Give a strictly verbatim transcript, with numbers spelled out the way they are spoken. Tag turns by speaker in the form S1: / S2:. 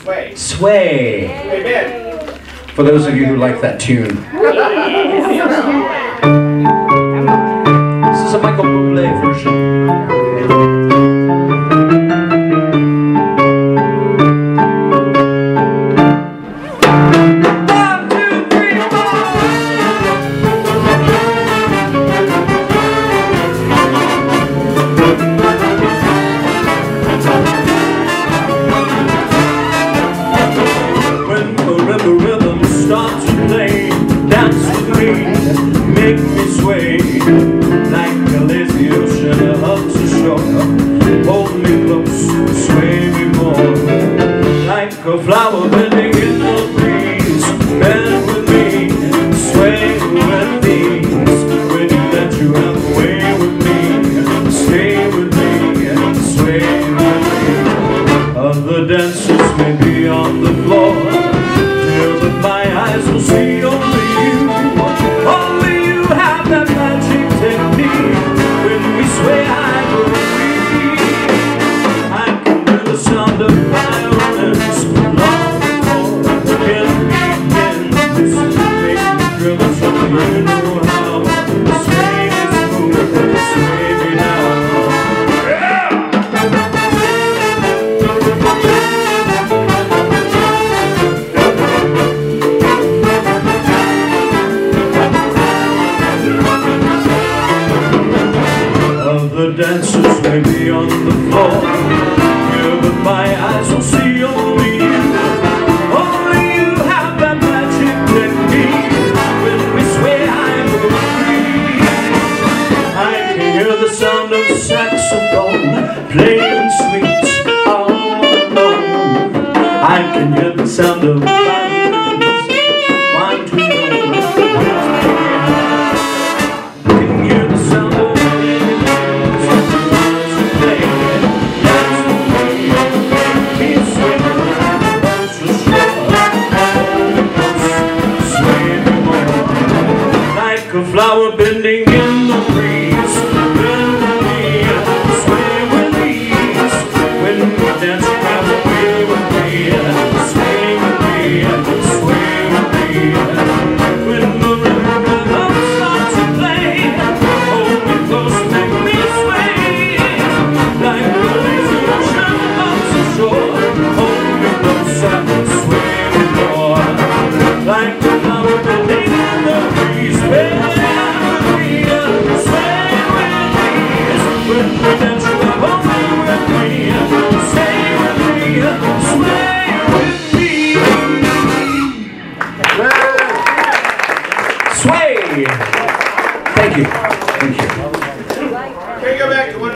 S1: Sway.
S2: Sway.
S1: Amen.
S2: For those of you who like that tune. This is a Michael Bublé version.
S3: Start to play, dance with me, make me sway like a lazy ocean hugs the shore. Hold me close, sway me more, like a flower bending in the breeze. Bend with me, sway with these. When you let you have a way with me, stay with me, sway with me. Other dancers may be on the floor, but my eyes will see only you. Only you have that magic technique. When we sway, I will weep. I can hear the sound of violins long before it begins. Make me driven so you know how. Sway me smooth, sway me now. The dancers may be on the floor, yeah, but my eyes will see only you. Only you have that magic technique. When we sway, I will breathe. I can hear the sound of saxophone playing sweet all alone. I can hear the sound of violins, one, two, a flower bending in the breeze. Bend with me, sway with ease. When we dance, grab away with me, sway with me, sway with me. When the rhythm starts to play, hold me close, make me sway like the lazy ocean hugs the shore. Hold me close and sway me more, like the flower bending in the breeze. Bend
S2: Sway! Thank you. Thank you.
S1: Can you go back to one